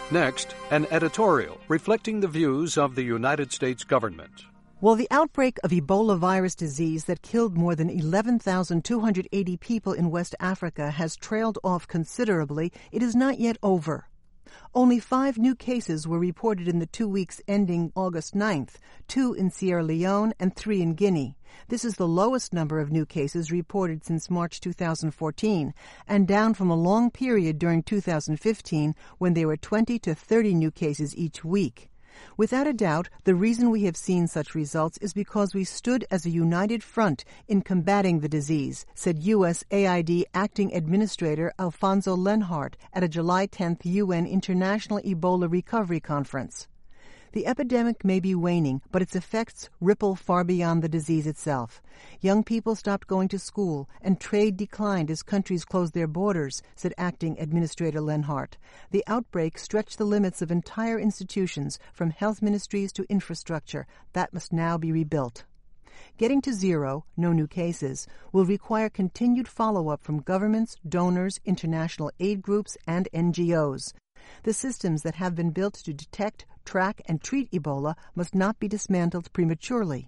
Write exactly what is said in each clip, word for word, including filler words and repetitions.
Next, an editorial reflecting the views of the United States government. Well, the outbreak of Ebola virus disease that killed more than eleven thousand two hundred eighty people in West Africa has trailed off considerably. It is not yet over. Only five new cases were reported in the two weeks ending August ninth, two in Sierra Leone and three in Guinea. This is the lowest number of new cases reported since March two thousand fourteen, and down from a long period during two thousand fifteen when there were twenty to thirty new cases each week. Without a doubt, the reason we have seen such results is because we stood as a united front in combating the disease, said U S A I D Acting Administrator Alfonso Lenhart at a July tenth U N International Ebola Recovery Conference. The epidemic may be waning, but its effects ripple far beyond the disease itself. Young people stopped going to school, and trade declined as countries closed their borders, said Acting Administrator Lenhart. The outbreak stretched the limits of entire institutions, from health ministries to infrastructure, that must now be rebuilt. Getting to zero, no new cases, will require continued follow-up from governments, donors, international aid groups, and N G Os. The systems that have been built to detect, track, and treat Ebola must not be dismantled prematurely.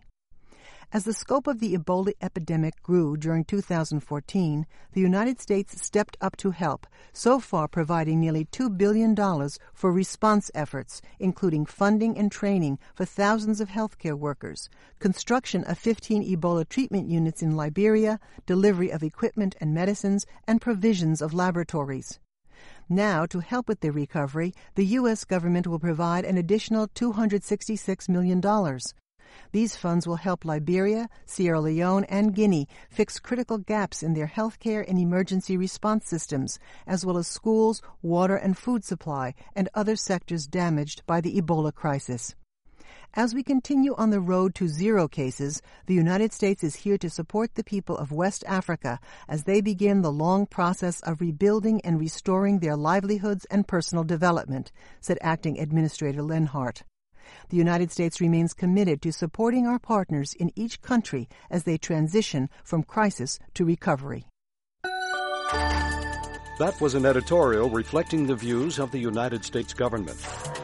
As the scope of the Ebola epidemic grew during two thousand fourteen, the United States stepped up to help, so far providing nearly two billion dollars for response efforts, including funding and training for thousands of healthcare workers, construction of fifteen Ebola treatment units in Liberia, delivery of equipment and medicines, and provisions of laboratories. Now, to help with their recovery, the U S government will provide an additional two hundred sixty-six million dollars. These funds will help Liberia, Sierra Leone, and Guinea fix critical gaps in their healthcare and emergency response systems, as well as schools, water and food supply, and other sectors damaged by the Ebola crisis. As we continue on the road to zero cases, the United States is here to support the people of West Africa as they begin the long process of rebuilding and restoring their livelihoods and personal development, said Acting Administrator Lenhart. The United States remains committed to supporting our partners in each country as they transition from crisis to recovery. That was an editorial reflecting the views of the United States government.